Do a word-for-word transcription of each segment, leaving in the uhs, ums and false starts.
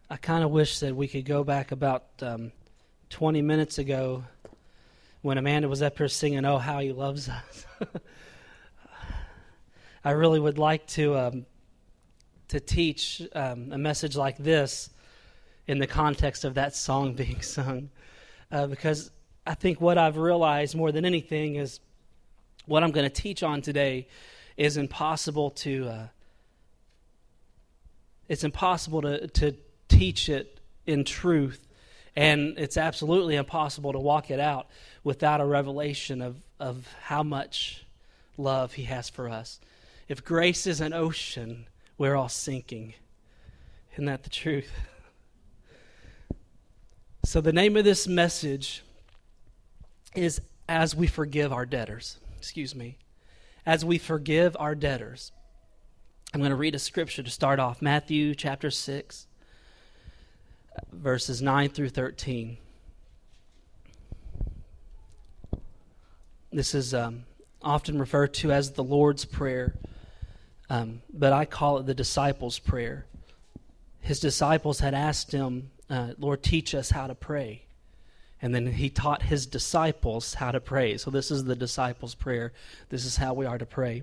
I kind of wish that we could go back about um, twenty minutes ago when Amanda was up here singing, "Oh, How He Loves Us." I really would like to um, to teach um, a message like this in the context of that song being sung, uh, because I think what I've realized more than anything is what I'm going to teach on today is impossible to. Uh, it's impossible to to teach it in truth, and it's absolutely impossible to walk it out without a revelation of of how much love He has for us. If grace is an ocean, we're all sinking. Isn't that the truth? So the name of this message is As We Forgive Our Debtors. Excuse me. As we forgive our debtors. I'm going to read a scripture to start off. Matthew chapter six, verses nine through thirteen. This is um, often referred to as the Lord's Prayer, um, but I call it the disciples' prayer. His disciples had asked him, uh, Lord, teach us how to pray. And then he taught his disciples how to pray. So this is the disciples' prayer. This is how we are to pray.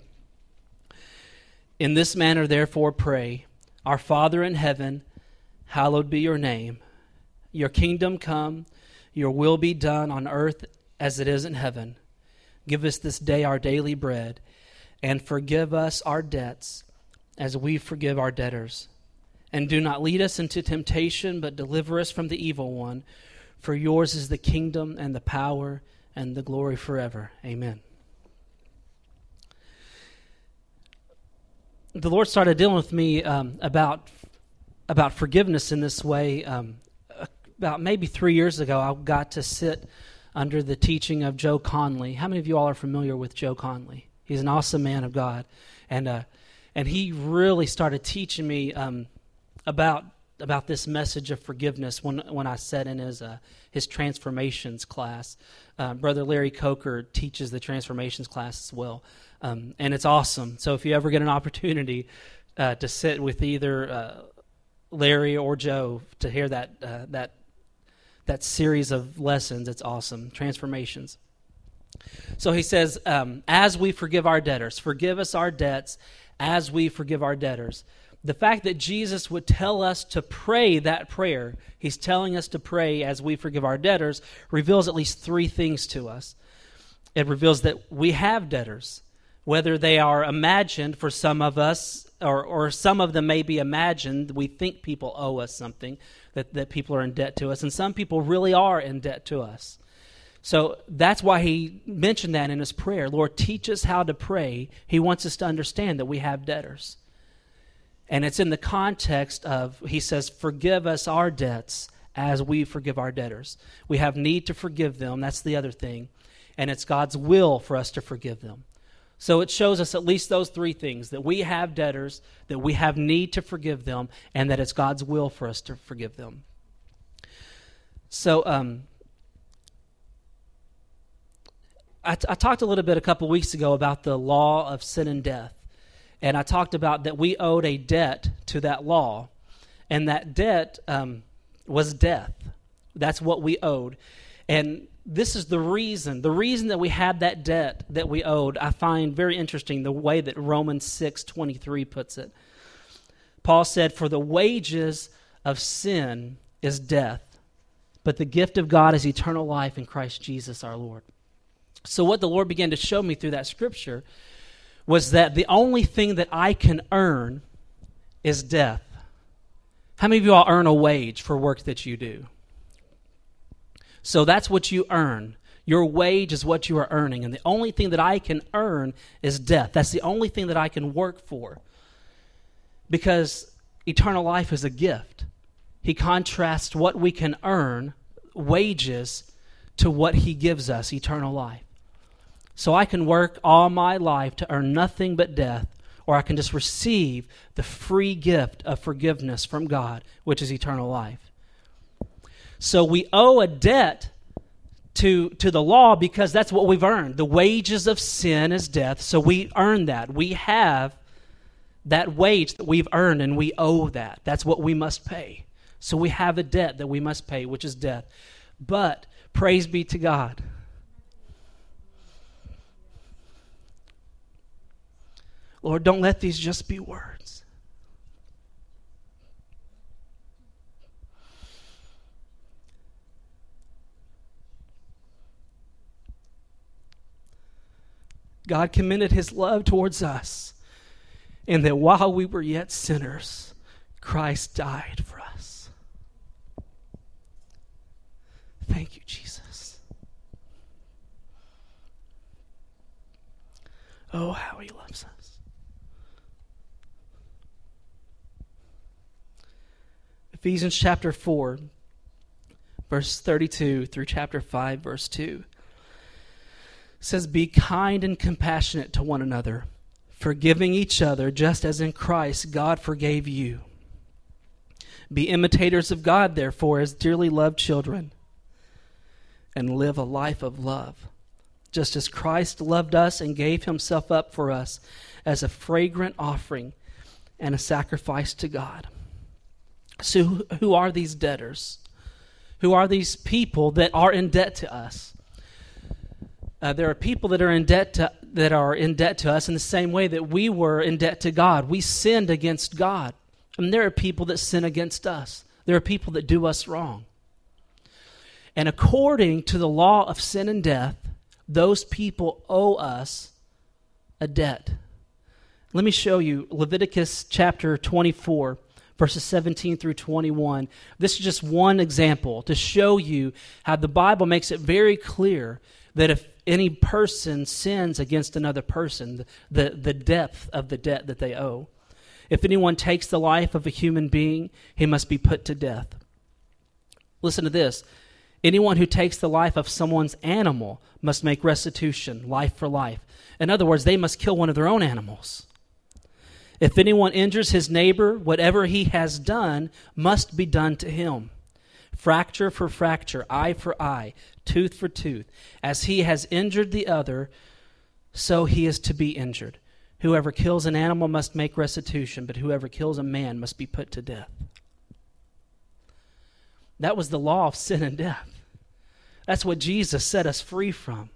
In this manner, therefore, pray, Our Father in heaven, hallowed be your name. Your kingdom come, your will be done on earth as it is in heaven. Give us this day our daily bread, and forgive us our debts as we forgive our debtors. And do not lead us into temptation, but deliver us from the evil one. For yours is the kingdom and the power and the glory forever. Amen. The Lord started dealing with me um, about about forgiveness in this way. Um, about maybe three years ago, I got to sit under the teaching of Joe Conley. How many of you all are familiar with Joe Conley? He's an awesome man of God, and uh, and he really started teaching me um, about about this message of forgiveness when when I sat in his uh, his transformations class. Uh, Brother Larry Coker teaches the transformations class as well. Um, and it's awesome. So if you ever get an opportunity uh, to sit with either uh, Larry or Joe to hear that uh, that that series of lessons, it's awesome. Transformations. So he says, um, as we forgive our debtors, forgive us our debts as we forgive our debtors. The fact that Jesus would tell us to pray that prayer, he's telling us to pray as we forgive our debtors, reveals at least three things to us. It reveals that we have debtors. Whether they are imagined for some of us, or, or some of them may be imagined. We think people owe us something, that, that people are in debt to us, and some people really are in debt to us. So that's why he mentioned that in his prayer. Lord, teach us how to pray. He wants us to understand that we have debtors. And it's in the context of, he says, forgive us our debts as we forgive our debtors. We have need to forgive them. That's the other thing. And it's God's will for us to forgive them. So it shows us at least those three things, that we have debtors, that we have need to forgive them, and that it's God's will for us to forgive them. So um, I, t- I talked a little bit a couple weeks ago about the law of sin and death. And I talked about that we owed a debt to that law, and that debt um, was death. That's what we owed. And this is the reason, the reason that we had that debt that we owed, I find very interesting the way that Romans six twenty-three puts it. Paul said, for the wages of sin is death, but the gift of God is eternal life in Christ Jesus our Lord. So what the Lord began to show me through that scripture was that the only thing that I can earn is death. How many of you all earn a wage for work that you do? So that's what you earn. Your wage is what you are earning. And the only thing that I can earn is death. That's the only thing that I can work for. Because eternal life is a gift. He contrasts what we can earn, wages, to what he gives us, eternal life. So I can work all my life to earn nothing but death, or I can just receive the free gift of forgiveness from God, which is eternal life. So we owe a debt to, to the law because that's what we've earned. The wages of sin is death, so we earn that. We have that wage that we've earned, and we owe that. That's what we must pay. So we have a debt that we must pay, which is death. But praise be to God. Lord, don't let these just be words. God commended his love towards us, and that while we were yet sinners, Christ died for us. Thank you, Jesus. Oh, how he loves us. Ephesians chapter four, verse thirty-two through chapter five, verse two. Says, be kind and compassionate to one another, forgiving each other, just as in Christ God forgave you. Be imitators of God, therefore, as dearly loved children, and live a life of love, just as Christ loved us and gave himself up for us as a fragrant offering and a sacrifice to God. So who are these debtors? Who are these people that are in debt to us? Uh, there are people that are in debt to, that are in debt to us in the same way that we were in debt to God. We sinned against God. And there are people that sin against us. There are people that do us wrong. And according to the law of sin and death, those people owe us a debt. Let me show you Leviticus chapter twenty-four, verses seventeen through twenty-one. This is just one example to show you how the Bible makes it very clear that if any person sins against another person, the, the depth of the debt that they owe. If anyone takes the life of a human being, he must be put to death. Listen to this. Anyone who takes the life of someone's animal must make restitution, life for life. In other words, they must kill one of their own animals. If anyone injures his neighbor, whatever he has done must be done to him. Fracture for fracture, eye for eye, tooth for tooth. As he has injured the other, so he is to be injured. Whoever kills an animal must make restitution, but whoever kills a man must be put to death. That was the law of sin and death. That's what Jesus set us free from.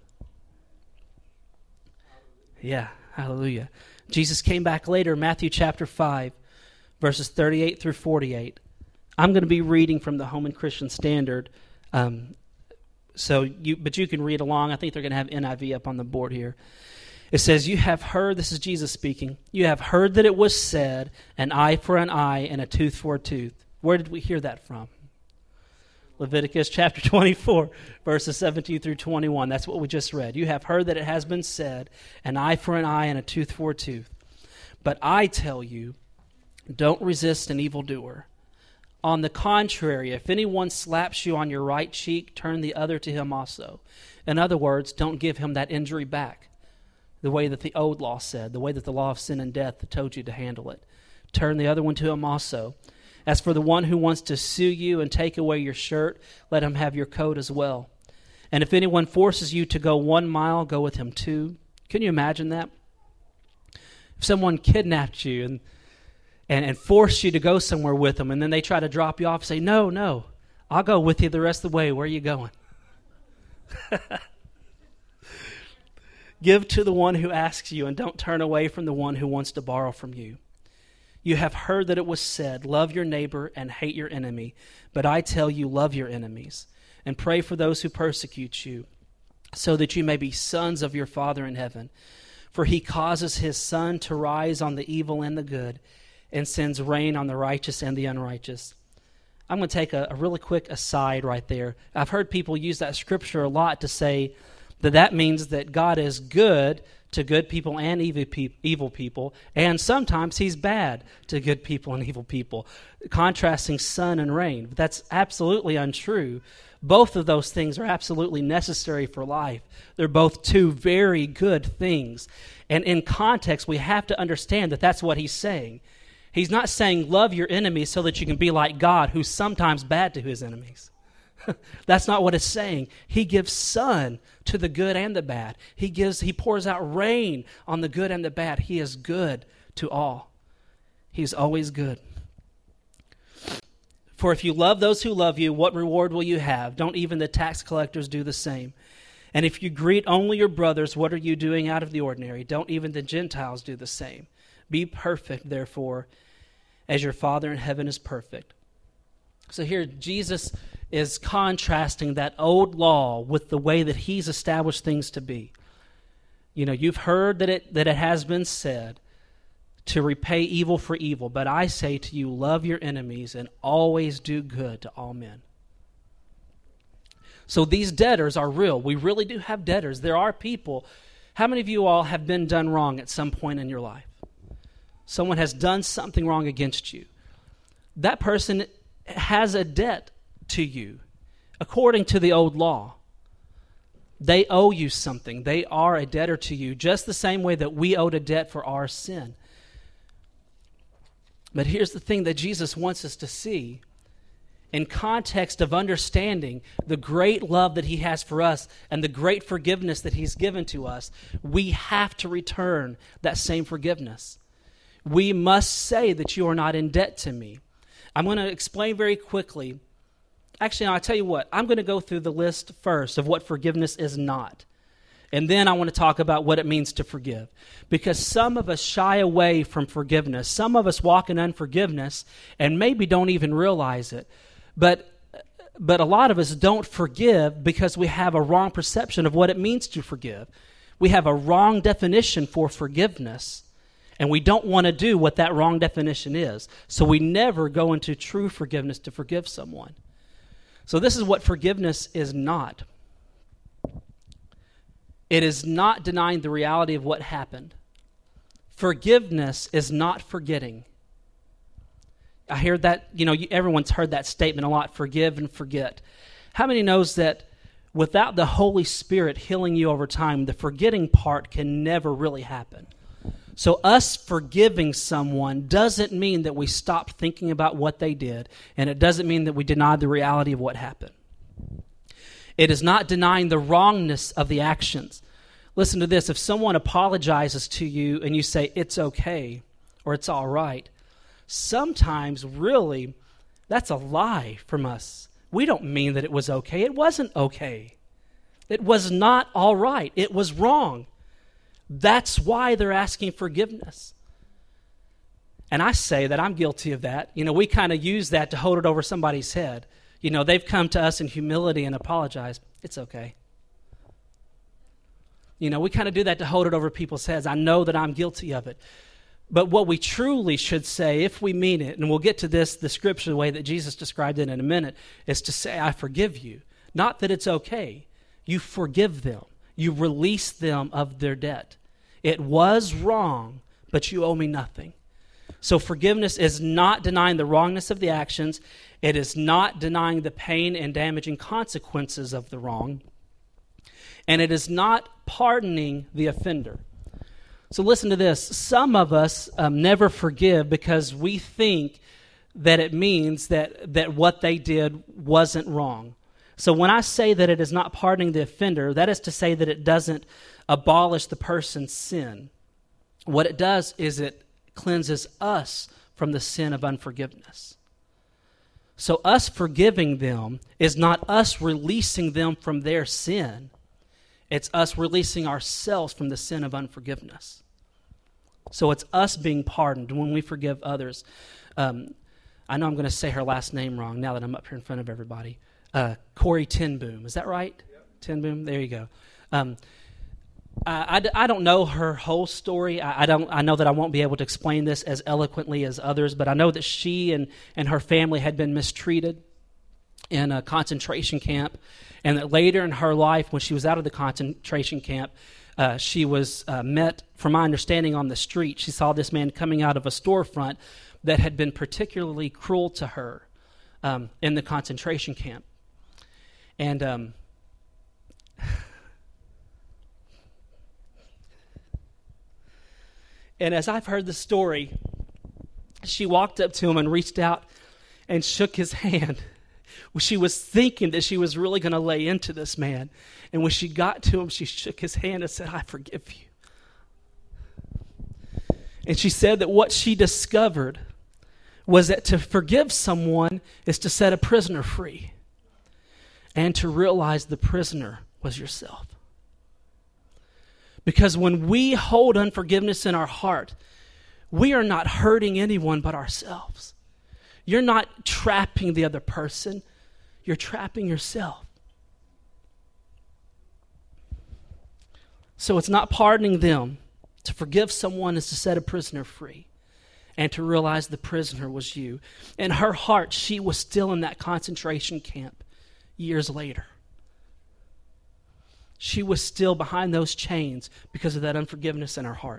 Yeah, hallelujah. Jesus came back later, Matthew chapter five, verses thirty-eight through forty-eight. I'm going to be reading from the Holman Christian Standard, um, so you, but you can read along. I think they're going to have N I V up on the board here. It says, you have heard, this is Jesus speaking, you have heard that it was said, an eye for an eye and a tooth for a tooth. Where did we hear that from? Leviticus chapter twenty-four, verses seventeen through twenty-one. That's what we just read. You have heard that it has been said, an eye for an eye and a tooth for a tooth. But I tell you, don't resist an evildoer. On the contrary, if anyone slaps you on your right cheek, turn the other to him also. In other words, don't give him that injury back. The way that the old law said, the way that the law of sin and death told you to handle it. Turn the other one to him also. As for the one who wants to sue you and take away your shirt, let him have your coat as well. And if anyone forces you to go one mile, go with him two. Can you imagine that? If someone kidnapped you and and, and forced you to go somewhere with them, and then they try to drop you off and say, no, no, I'll go with you the rest of the way. Where are you going? Give to the one who asks you, and don't turn away from the one who wants to borrow from you. You have heard that it was said, love your neighbor and hate your enemy. But I tell you, love your enemies, and pray for those who persecute you, so that you may be sons of your Father in heaven. For he causes his sun to rise on the evil and the good, and sends rain on the righteous and the unrighteous. I'm going to take a, a really quick aside right there. I've heard people use that scripture a lot to say that that means that God is good to good people and evil people, and sometimes he's bad to good people and evil people, contrasting sun and rain. But that's absolutely untrue. Both of those things are absolutely necessary for life. They're both two very good things. And in context, we have to understand that that's what he's saying. He's not saying love your enemies so that you can be like God, who's sometimes bad to his enemies. That's not what it's saying. He gives sun to the good and the bad. He gives, he pours out rain on the good and the bad. He is good to all. He's always good. For if you love those who love you, what reward will you have? Don't even the tax collectors do the same? And if you greet only your brothers, what are you doing out of the ordinary? Don't even the Gentiles do the same? Be perfect, therefore, as your Father in heaven is perfect. So here Jesus is contrasting that old law with the way that he's established things to be. You know, you've heard that it that it has been said to repay evil for evil, but I say to you, love your enemies and always do good to all men. So these debtors are real. We really do have debtors. There are people. How many of you all have been done wrong at some point in your life? Someone has done something wrong against you. That person has a debt to you according to the old law. They owe you something. They are a debtor to you, just the same way that we owed a debt for our sin. But here's the thing that Jesus wants us to see. In context of understanding the great love that he has for us and the great forgiveness that he's given to us, we have to return that same forgiveness. We must say that you are not in debt to me. I'm going to explain very quickly. Actually, I'll tell you what. I'm going to go through the list first of what forgiveness is not. And then I want to talk about what it means to forgive. Because some of us shy away from forgiveness. Some of us walk in unforgiveness and maybe don't even realize it. But but a lot of us don't forgive because we have a wrong perception of what it means to forgive. We have a wrong definition for forgiveness, and we don't want to do what that wrong definition is. So we never go into true forgiveness to forgive someone. So this is what forgiveness is not. It is not denying the reality of what happened. Forgiveness is not forgetting. I hear that, you know, you, everyone's heard that statement a lot, forgive and forget. How many knows that without the Holy Spirit healing you over time, the forgetting part can never really happen? So us forgiving someone doesn't mean that we stop thinking about what they did, and it doesn't mean that we deny the reality of what happened. It is not denying the wrongness of the actions. Listen to this. If someone apologizes to you and you say, it's okay, or it's all right, sometimes really that's a lie from us. We don't mean that it was okay. It wasn't okay. It was not all right. It was wrong. That's why they're asking forgiveness. And I say that I'm guilty of that. You know, we kind of use that to hold it over somebody's head. You know, they've come to us in humility and apologized. It's okay. You know, we kind of do that to hold it over people's heads. I know that I'm guilty of it. But what we truly should say, if we mean it, and we'll get to this, the scripture, the way that Jesus described it in a minute, is to say, I forgive you. Not that it's okay. You forgive them. You release them of their debt. It was wrong, but you owe me nothing. So forgiveness is not denying the wrongness of the actions. It is not denying the pain and damaging consequences of the wrong. And it is not pardoning the offender. So listen to this. Some of us um, never forgive because we think that it means that, that what they did wasn't wrong. So when I say that it is not pardoning the offender, that is to say that it doesn't abolish the person's sin. What it does is it cleanses us from the sin of unforgiveness. So us forgiving them is not us releasing them from their sin. It's us releasing ourselves from the sin of unforgiveness. So it's us being pardoned when we forgive others. Um, I know I'm going to say her last name wrong now that I'm up here in front of everybody. Uh, Corrie ten Boom. Is that right? Yep. ten Boom? There you go. Um, I, I, I don't know her whole story. I, I don't. I know that I won't be able to explain this as eloquently as others, but I know that she and, and her family had been mistreated in a concentration camp, and that later in her life, when she was out of the concentration camp, uh, she was uh, met, from my understanding, on the street. She saw this man coming out of a storefront that had been particularly cruel to her um, in the concentration camp. And um, and as I've heard the story, she walked up to him and reached out and shook his hand. She was thinking that she was really going to lay into this man. And when she got to him, she shook his hand and said, I forgive you. And she said that what she discovered was that to forgive someone is to set a prisoner free, and to realize the prisoner was yourself. Because when we hold unforgiveness in our heart, we are not hurting anyone but ourselves. You're not trapping the other person. You're trapping yourself. So it's not pardoning them. To forgive someone is to set a prisoner free, and to realize the prisoner was you. In her heart, she was still in that concentration camp years later. She was still behind those chains because of that unforgiveness in her heart.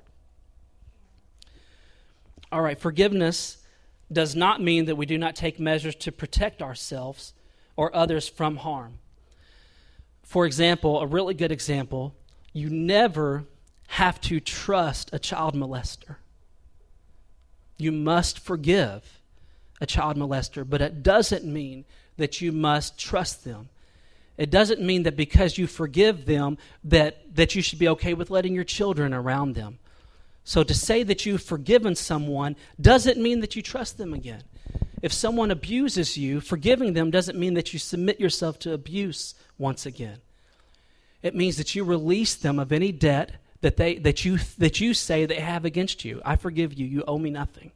All right, forgiveness does not mean that we do not take measures to protect ourselves or others from harm. For example, a really good example, you never have to trust a child molester. You must forgive a child molester, but it doesn't mean that you must trust them. It doesn't mean that because you forgive them that, that you should be okay with letting your children around them. So to say that you've forgiven someone doesn't mean that you trust them again. If someone abuses you, forgiving them doesn't mean that you submit yourself to abuse once again. It means that you release them of any debt that they that you that you say they have against you. I forgive you. You owe me nothing.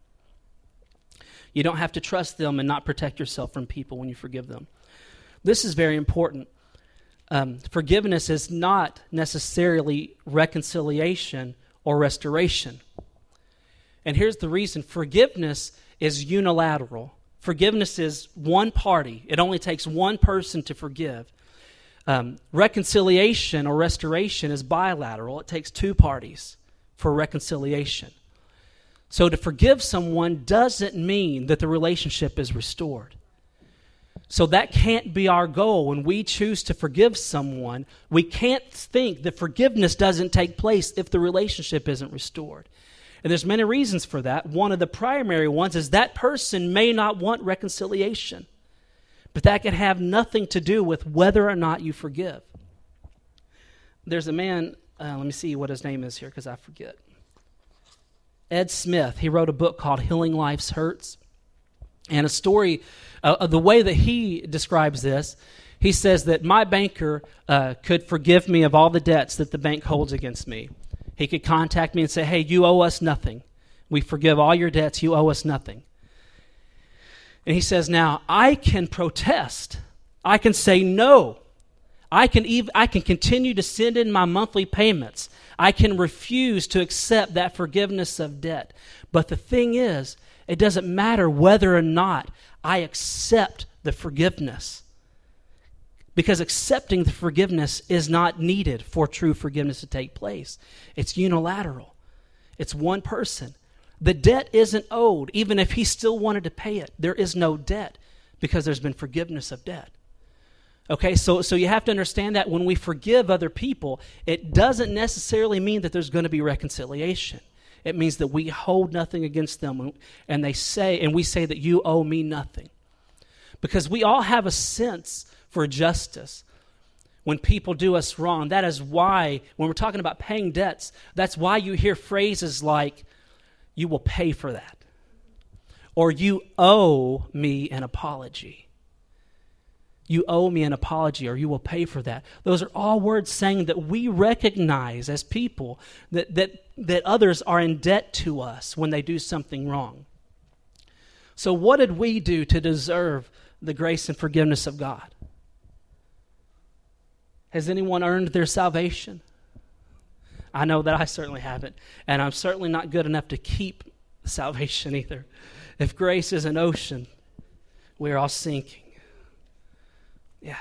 You don't have to trust them and not protect yourself from people when you forgive them. This is very important. Um, forgiveness is not necessarily reconciliation or restoration. And here's the reason. Forgiveness is unilateral. Forgiveness is one party. It only takes one person to forgive. Um, reconciliation or restoration is bilateral. It takes two parties for reconciliation. So to forgive someone doesn't mean that the relationship is restored. So that can't be our goal. When we choose to forgive someone, we can't think that forgiveness doesn't take place if the relationship isn't restored. And there's many reasons for that. One of the primary ones is that person may not want reconciliation. But that can have nothing to do with whether or not you forgive. There's a man, uh, let me see what his name is here because I forget. Ed Smith, he wrote a book called Healing Life's Hurts. And a story, uh, the way that he describes this, he says that my banker uh, could forgive me of all the debts that the bank holds against me. He could contact me and say, hey, you owe us nothing. We forgive all your debts. You owe us nothing. And he says, now, I can protest. I can say no. I can even, I can continue to send in my monthly payments. I can refuse to accept that forgiveness of debt. But the thing is, it doesn't matter whether or not I accept the forgiveness. Because accepting the forgiveness is not needed for true forgiveness to take place. It's unilateral. It's one person. The debt isn't owed, even if he still wanted to pay it. There is no debt because there's been forgiveness of debt. Okay, so, so you have to understand that when we forgive other people, it doesn't necessarily mean that there's going to be reconciliation. It means that we hold nothing against them, and they say, and we say that you owe me nothing. Because we all have a sense for justice when people do us wrong. That is why, when we're talking about paying debts, that's why you hear phrases like, you will pay for that. Or you owe me an apology. You owe me an apology, or you will pay for that. Those are all words saying that we recognize as people that, that, that others are in debt to us when they do something wrong. So what did we do to deserve the grace and forgiveness of God? Has anyone earned their salvation? I know that I certainly haven't, and I'm certainly not good enough to keep salvation either. If grace is an ocean, we're all sinking. Yeah.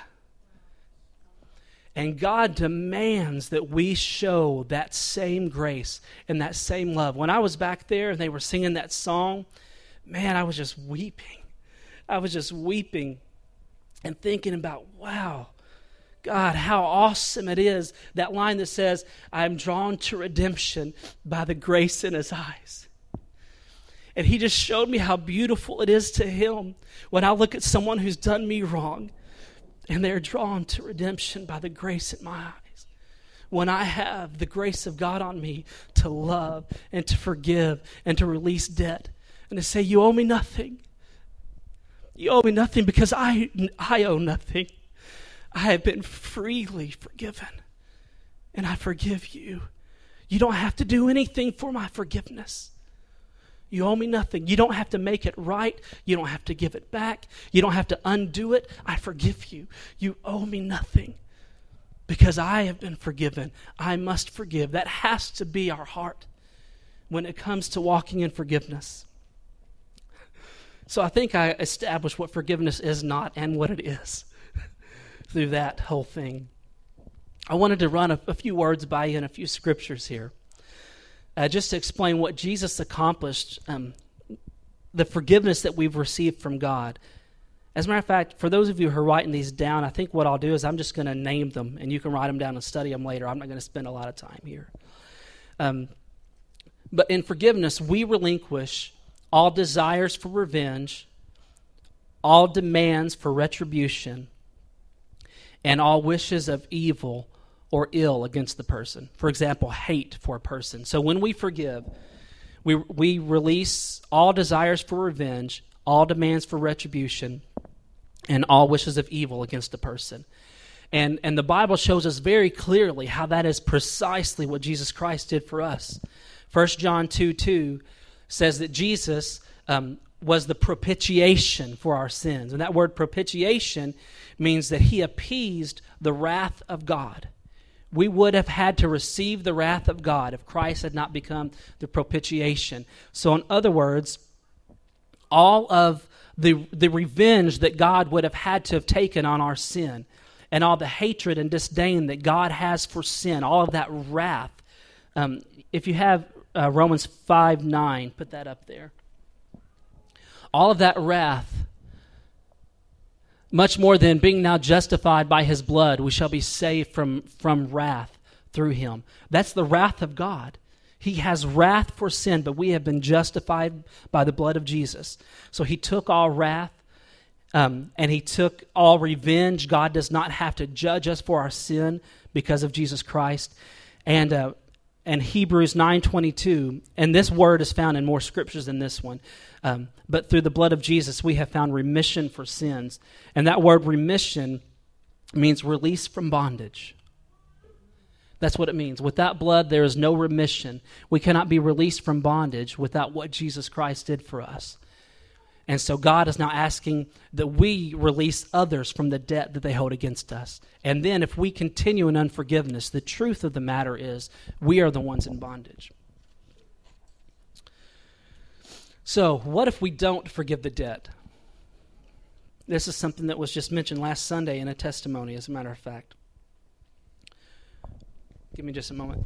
And God demands that we show that same grace and that same love. When I was back there and they were singing that song, man, I was just weeping. I was just weeping and thinking about, wow, God, how awesome it is, that line that says, I am drawn to redemption by the grace in his eyes. And he just showed me how beautiful it is to him when I look at someone who's done me wrong and they're drawn to redemption by the grace in my eyes. When I have the grace of God on me to love and to forgive and to release debt. and to say, you owe me nothing. You owe me nothing because I, I owe nothing. I have been freely forgiven, and I forgive you. You don't have to do anything for my forgiveness. You owe me nothing. You don't have to make it right. You don't have to give it back. You don't have to undo it. I forgive you. You owe me nothing because I have been forgiven. I must forgive. That has to be our heart when it comes to walking in forgiveness. So I think I established what forgiveness is not and what it is through that whole thing. I wanted to run a, a few words by you and a few scriptures here. Uh, just to explain what Jesus accomplished, um, the forgiveness that we've received from God. As a matter of fact, for those of you who are writing these down, I think what I'll do is I'm just going to name them, and you can write them down and study them later. I'm not going to spend a lot of time here. Um, but in forgiveness, we relinquish all desires for revenge, all demands for retribution, and all wishes of evil or ill against the person. For example, hate for a person. So when we forgive, we we release all desires for revenge, all demands for retribution, and all wishes of evil against the person. And and the Bible shows us very clearly how that is precisely what Jesus Christ did for us. First John two two says that Jesus um, was the propitiation for our sins. And that word propitiation means that he appeased the wrath of God. We would have had to receive the wrath of God if Christ had not become the propitiation. So in other words, all of the, the revenge that God would have had to have taken on our sin, and all the hatred and disdain that God has for sin, all of that wrath. Um, if you have uh, Romans five nine, put that up there. All of that wrath, much more than being now justified by his blood, we shall be saved from, from wrath through him. That's the wrath of God. He has wrath for sin, but we have been justified by the blood of Jesus. So he took all wrath, um, and he took all revenge. God does not have to judge us for our sin because of Jesus Christ. And uh, and Hebrews nine twenty-two, and this word is found in more scriptures than this one, um, but through the blood of Jesus we have found remission for sins. And that word remission means release from bondage. That's what it means. Without blood there is no remission. We cannot be released from bondage without what Jesus Christ did for us. And so God is now asking that we release others from the debt that they hold against us. And then if we continue in unforgiveness, the truth of the matter is we are the ones in bondage. So what if we don't forgive the debt? This is something that was just mentioned last Sunday in a testimony, as a matter of fact. Give me just a moment.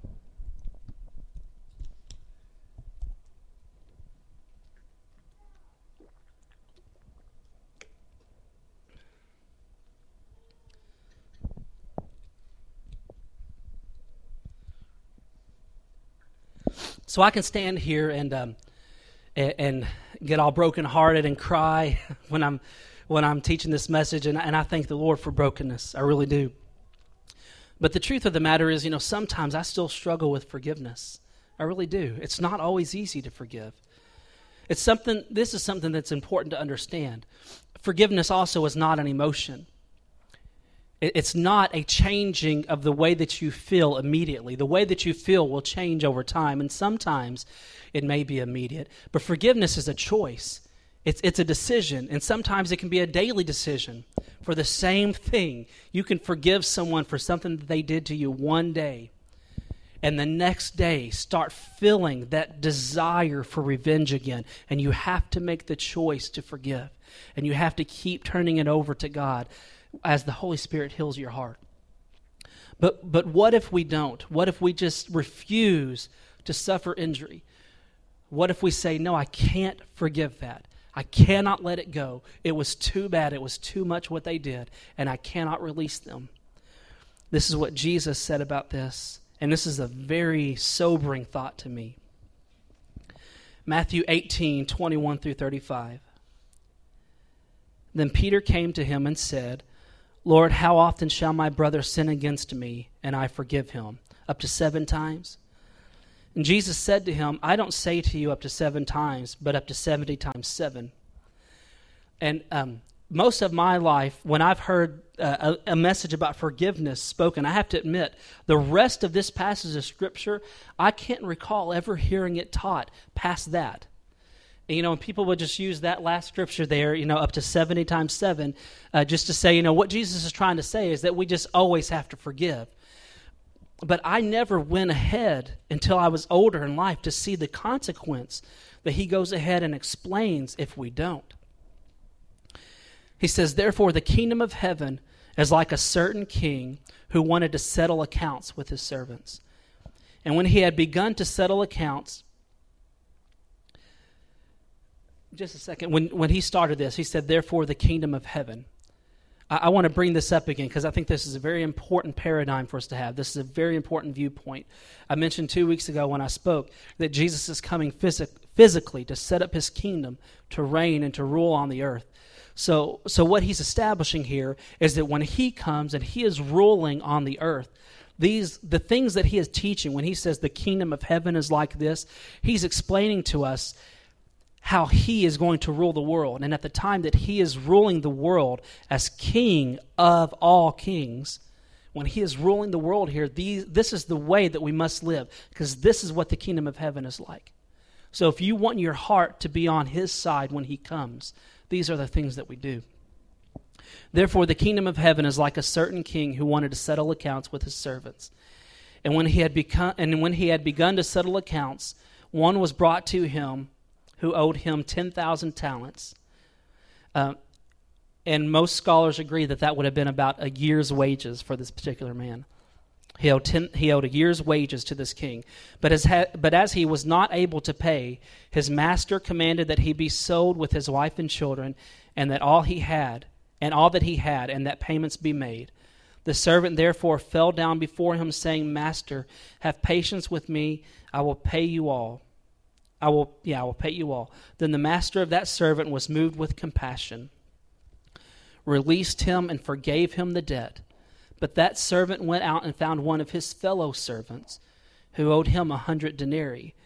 So I can stand here and um, and, and get all brokenhearted and cry when I'm when I'm teaching this message, and, and I thank the Lord for brokenness. I really do. But the truth of the matter is, you know, sometimes I still struggle with forgiveness. I really do. It's not always easy to forgive. It's something. This is something that's important to understand. Forgiveness also is not an emotion. It's not a changing of the way that you feel immediately. The way that you feel will change over time, and sometimes it may be immediate. But forgiveness is a choice. It's it's a decision, and sometimes it can be a daily decision for the same thing. You can forgive someone for something that they did to you one day, and the next day start feeling that desire for revenge again, and you have to make the choice to forgive, and you have to keep turning it over to God as the Holy Spirit heals your heart. But but what if we don't? What if we just refuse to suffer injury? What if we say, no, I can't forgive that. I cannot let it go. It was too bad. It was too much what they did, and I cannot release them. This is what Jesus said about this, and this is a very sobering thought to me. Matthew eighteen, twenty-one through thirty-five. Then Peter came to him and said, Lord, how often shall my brother sin against me, and I forgive him? Up to seven times? And Jesus said to him, I don't say to you up to seven times, but up to seventy times seven. And um, most of my life, when I've heard uh, a, a message about forgiveness spoken, I have to admit, the rest of this passage of Scripture, I can't recall ever hearing it taught past that. And, you know, and people would just use that last scripture there, you know, up to seventy times seven, uh, just to say, you know, what Jesus is trying to say is that we just always have to forgive. But I never went ahead until I was older in life to see the consequence that he goes ahead and explains if we don't. He says, therefore, the kingdom of heaven is like a certain king who wanted to settle accounts with his servants. And when he had begun to settle accounts, just a second, when, when he started this, he said, therefore, the kingdom of heaven. I, I want to bring this up again because I think this is a very important paradigm for us to have. This is a very important viewpoint. I mentioned two weeks ago when I spoke that Jesus is coming phys- physically to set up his kingdom, to reign and to rule on the earth. So, so what he's establishing here is that when he comes and he is ruling on the earth, these the things that he is teaching, when he says the kingdom of heaven is like this, he's explaining to us how he is going to rule the world. And at the time that he is ruling the world as king of all kings, when he is ruling the world here, these, this is the way that we must live, because this is what the kingdom of heaven is like. So if you want your heart to be on his side when he comes, these are the things that we do. Therefore, the kingdom of heaven is like a certain king who wanted to settle accounts with his servants. And when he had become, and when he had begun to settle accounts, one was brought to him who owed him ten thousand talents. Uh, and most scholars agree that that would have been about a year's wages for this particular man. He owed, ten, he owed a year's wages to this king. But as, ha, but as he was not able to pay, his master commanded that he be sold with his wife and children, and that all he had, and all that he had, and that payments be made. The servant therefore fell down before him, saying, Master, have patience with me, I will pay you all. I will, yeah, I will pay you all. Then the master of that servant was moved with compassion, released him, and forgave him the debt. But that servant went out and found one of his fellow servants who owed him a hundred denarii,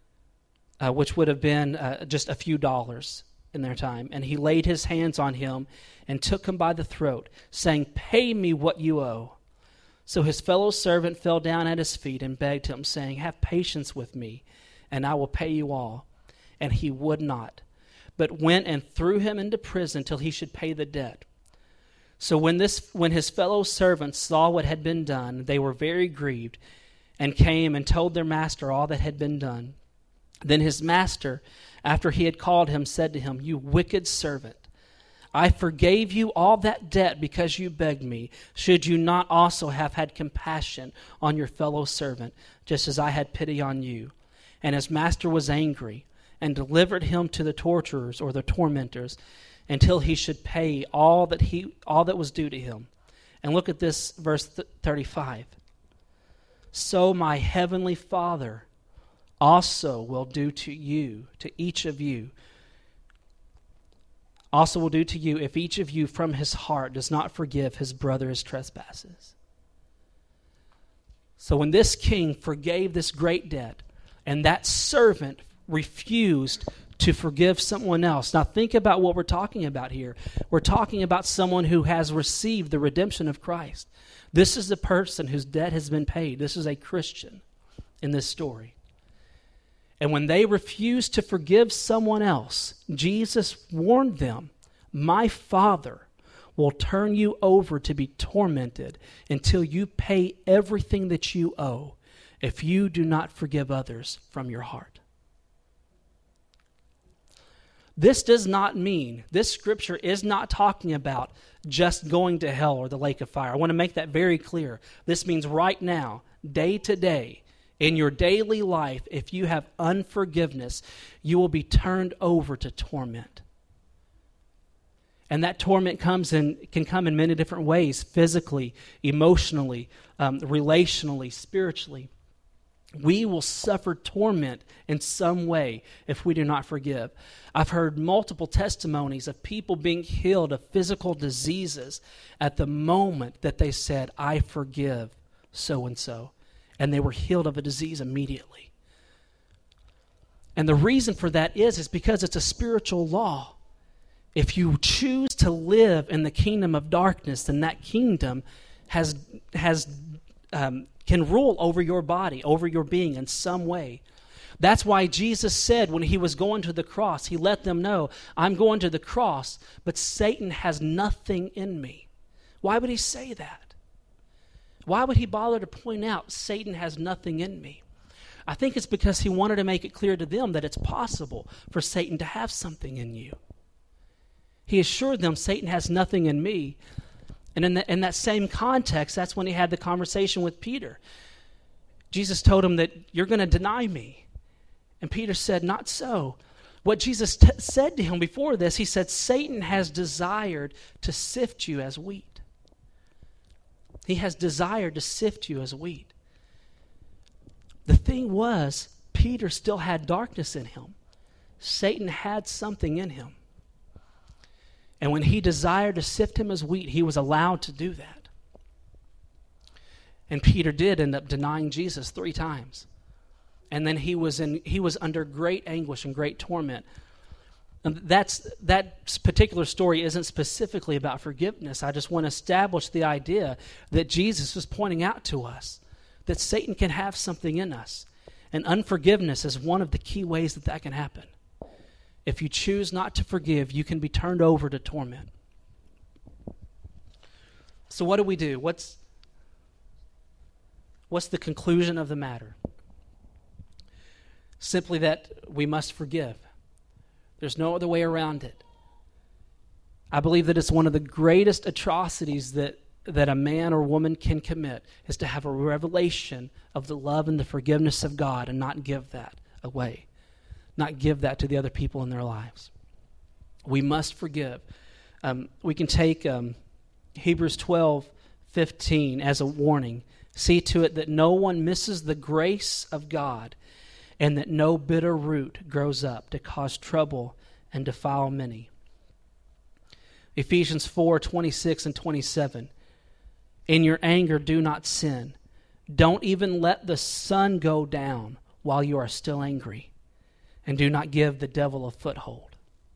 uh, which would have been uh, just a few dollars in their time. And he laid his hands on him and took him by the throat, saying, Pay me what you owe. So his fellow servant fell down at his feet and begged him, saying, Have patience with me, and I will pay you all. And he would not, but went and threw him into prison till he should pay the debt. So when this, when his fellow servants saw what had been done, they were very grieved, and came and told their master all that had been done. Then his master, after he had called him, said to him, You wicked servant, I forgave you all that debt because you begged me. Should you not also have had compassion on your fellow servant, just as I had pity on you? And his master was angry, and delivered him to the torturers or the tormentors, until he should pay all that he all that was due to him. And look at this, verse thirty-five. So my heavenly Father also will do to you, to each of you, also will do to you if each of you from his heart does not forgive his brother his trespasses. So when this king forgave this great debt, and that servant refused to forgive someone else. Now think about what we're talking about here. We're talking about someone who has received the redemption of Christ. This is the person whose debt has been paid. This is a Christian in this story. And when they refused to forgive someone else, Jesus warned them, My Father will turn you over to be tormented until you pay everything that you owe if you do not forgive others from your heart. This does not mean, this scripture is not talking about just going to hell or the lake of fire. I want to make that very clear. This means right now, day to day, in your daily life, if you have unforgiveness, you will be turned over to torment. And that torment comes in, can come in many different ways, physically, emotionally, um, relationally, spiritually. We will suffer torment in some way if we do not forgive. I've heard multiple testimonies of people being healed of physical diseases at the moment that they said, I forgive so-and-so. And they were healed of a disease immediately. And the reason for that is, is because it's a spiritual law. If you choose to live in the kingdom of darkness, then that kingdom has has um, can rule over your body, over your being in some way. That's why Jesus said when he was going to the cross, he let them know, I'm going to the cross, but Satan has nothing in me. Why would he say that? Why would he bother to point out Satan has nothing in me? I think it's because he wanted to make it clear to them that it's possible for Satan to have something in you. He assured them Satan has nothing in me. And in, the, in that same context, that's when he had the conversation with Peter. Jesus told him that you're going to deny me. And Peter said, not so. What Jesus t- said to him before this, he said, Satan has desired to sift you as wheat. He has desired to sift you as wheat. The thing was, Peter still had darkness in him. Satan had something in him. And when he desired to sift him as wheat, he was allowed to do that. And Peter did end up denying Jesus three times. And then he was in he was under great anguish and great torment. And that's that particular story isn't specifically about forgiveness. I just want to establish the idea that Jesus was pointing out to us that Satan can have something in us. And unforgiveness is one of the key ways that that can happen. If you choose not to forgive, you can be turned over to torment. So what do we do? What's, what's the conclusion of the matter? Simply that we must forgive. There's no other way around it. I believe that it's one of the greatest atrocities that, that a man or woman can commit is to have a revelation of the love and the forgiveness of God and not give that away. Not give that to the other people in their lives. We must forgive. Um, we can take um, Hebrews twelve fifteen as a warning. See to it that no one misses the grace of God, and that no bitter root grows up to cause trouble and defile many. Ephesians four twenty-six and twenty-seven. In your anger do not sin. Don't even let the sun go down while you are still angry. And do not give the devil a foothold.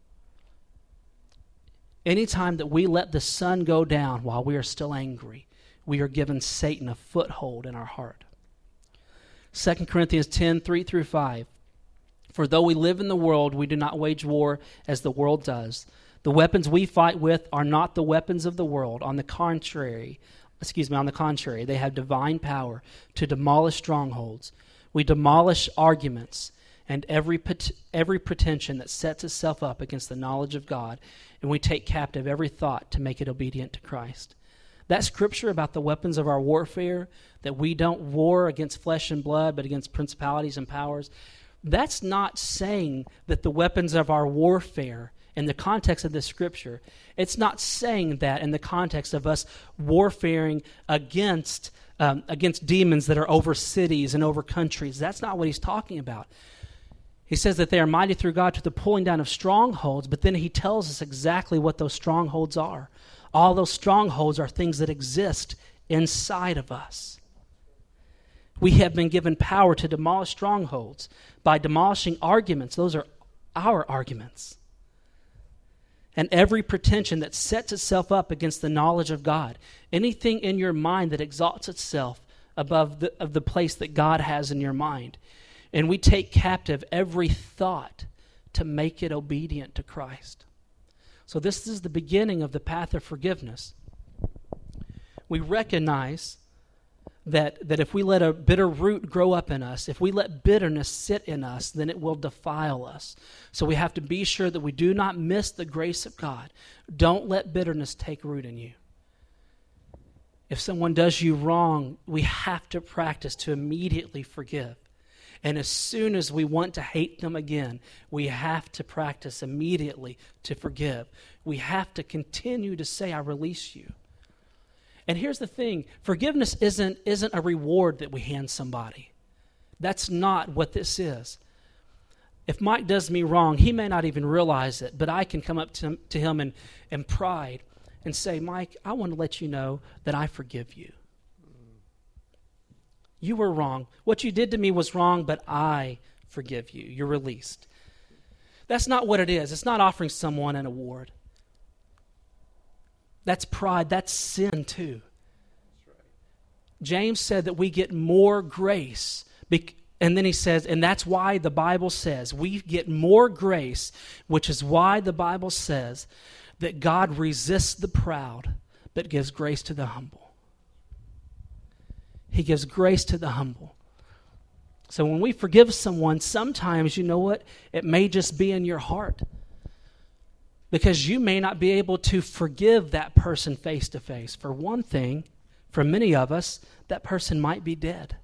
Anytime that we let the sun go down while we are still angry, we are giving Satan a foothold in our heart. Second Corinthians ten, three through five. For though we live in the world, we do not wage war as the world does. The weapons we fight with are not the weapons of the world. On the contrary, excuse me, on the contrary, they have divine power to demolish strongholds. We demolish arguments and every every pretension that sets itself up against the knowledge of God, and we take captive every thought to make it obedient to Christ. That scripture about the weapons of our warfare, that we don't war against flesh and blood, but against principalities and powers, that's not saying that the weapons of our warfare, in the context of this scripture, it's not saying that in the context of us warfaring against, um, against demons that are over cities and over countries. That's not what he's talking about. He says that they are mighty through God to the pulling down of strongholds, but then he tells us exactly what those strongholds are. All those strongholds are things that exist inside of us. We have been given power to demolish strongholds by demolishing arguments. Those are our arguments. And every pretension that sets itself up against the knowledge of God. Anything in your mind that exalts itself above the, of the place that God has in your mind. And we take captive every thought to make it obedient to Christ. So this is the beginning of the path of forgiveness. We recognize that, that if we let a bitter root grow up in us, if we let bitterness sit in us, then it will defile us. So we have to be sure that we do not miss the grace of God. Don't let bitterness take root in you. If someone does you wrong, we have to practice to immediately forgive. And as soon as we want to hate them again, we have to practice immediately to forgive. We have to continue to say, I release you. And here's the thing, forgiveness isn't, isn't a reward that we hand somebody. That's not what this is. If Mike does me wrong, he may not even realize it, but I can come up to, to him in, in pride and say, Mike, I want to let you know that I forgive you. You were wrong. What you did to me was wrong, but I forgive you. You're released. That's not what it is. It's not offering someone an award. That's pride. That's sin too. James said that we get more grace. And then he says, and that's why the Bible says, we get more grace, which is why the Bible says that God resists the proud, but gives grace to the humble. He gives grace to the humble. So when we forgive someone, sometimes, you know what? It may just be in your heart. Because you may not be able to forgive that person face to face. For one thing, for many of us, that person might be dead.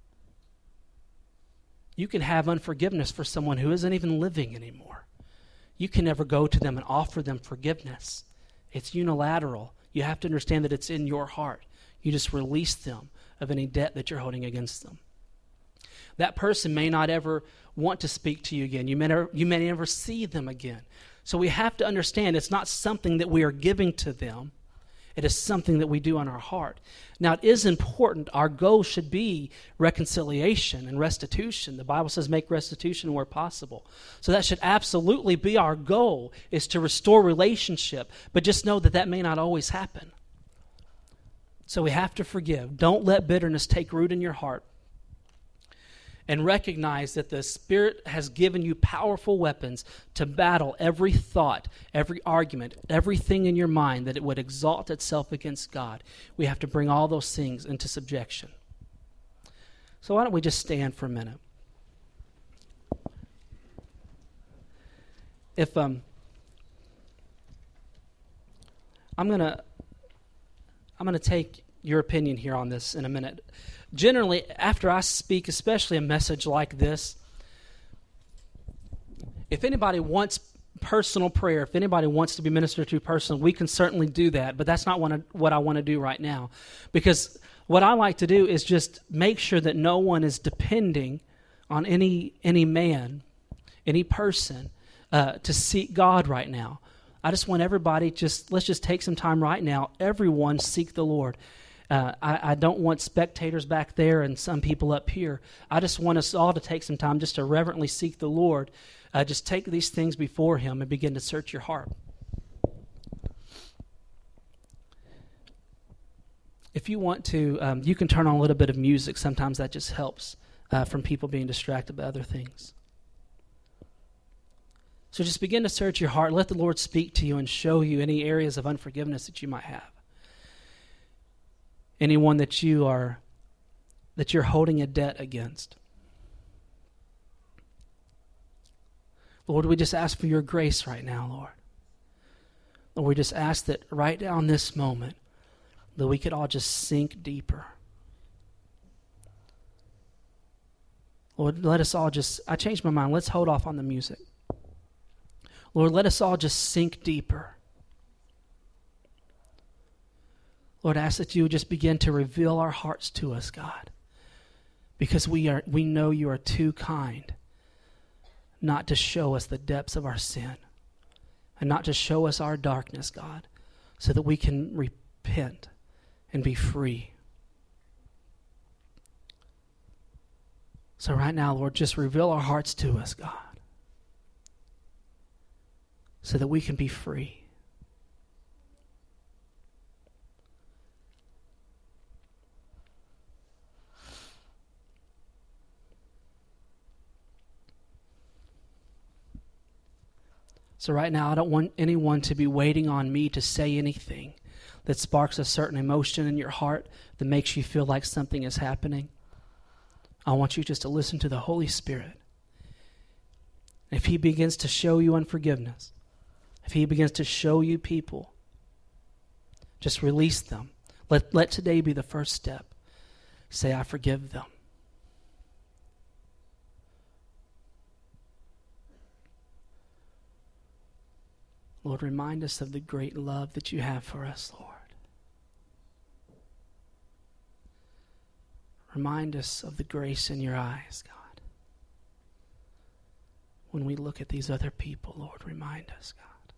You can have unforgiveness for someone who isn't even living anymore. You can never go to them and offer them forgiveness. It's unilateral. You have to understand that it's in your heart. You just release them of any debt that you're holding against them. That person may not ever want to speak to you again. You may never, you may never see them again. So we have to understand it's not something that we are giving to them. It is something that we do in our heart. Now, it is important. Our goal should be reconciliation and restitution. The Bible says make restitution where possible. So that should absolutely be our goal, is to restore relationship. But just know that that may not always happen. So we have to forgive. Don't let bitterness take root in your heart. And recognize that the Spirit has given you powerful weapons to battle every thought, every argument, everything in your mind that it would exalt itself against God. We have to bring all those things into subjection. So why don't we just stand for a minute? If um, I'm gonna, I'm gonna take your opinion here on this in a minute. Generally, after I speak, especially a message like this, if anybody wants personal prayer, if anybody wants to be ministered to personally, we can certainly do that, but that's not what I, what I want to do right now. Because what I like to do is just make sure that no one is depending on any any man, any person, uh, to seek God right now. I just want everybody, just let's just take some time right now. Everyone seek the Lord. Uh, I, I don't want spectators back there and some people up here. I just want us all to take some time just to reverently seek the Lord. Uh, just take these things before Him and begin to search your heart. If you want to, um, you can turn on a little bit of music. Sometimes that just helps uh, from people being distracted by other things. So just begin to search your heart. Let the Lord speak to you and show you any areas of unforgiveness that you might have. Anyone that you are, that you're holding a debt against. Lord, we just ask for your grace right now, Lord. Lord, we just ask that right now in this moment, that we could all just sink deeper. Lord, let us all just, I changed my mind. Let's hold off on the music. Lord, let us all just sink deeper. Lord, I ask that you would just begin to reveal our hearts to us, God, because we are we know you are too kind not to show us the depths of our sin and not to show us our darkness, God, so that we can repent and be free. So right now, Lord, just reveal our hearts to us, God, so that we can be free. So right now, I don't want anyone to be waiting on me to say anything that sparks a certain emotion in your heart that makes you feel like something is happening. I want you just to listen to the Holy Spirit. If He begins to show you unforgiveness, if He begins to show you people, just release them. Let, let today be the first step. Say, I forgive them. Lord, remind us of the great love that you have for us, Lord. Remind us of the grace in your eyes, God. When we look at these other people, Lord, remind us, God.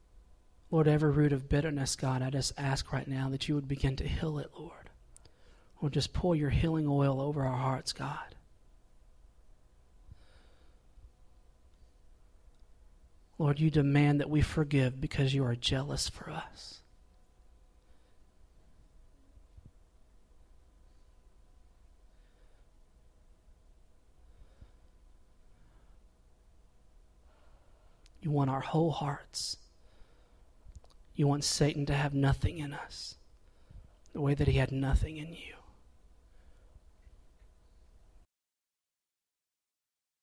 Lord, every root of bitterness, God, I just ask right now that you would begin to heal it, Lord. Lord, just pour your healing oil over our hearts, God. Lord, you demand that we forgive because you are jealous for us. You want our whole hearts. You want Satan to have nothing in us, the way that he had nothing in you.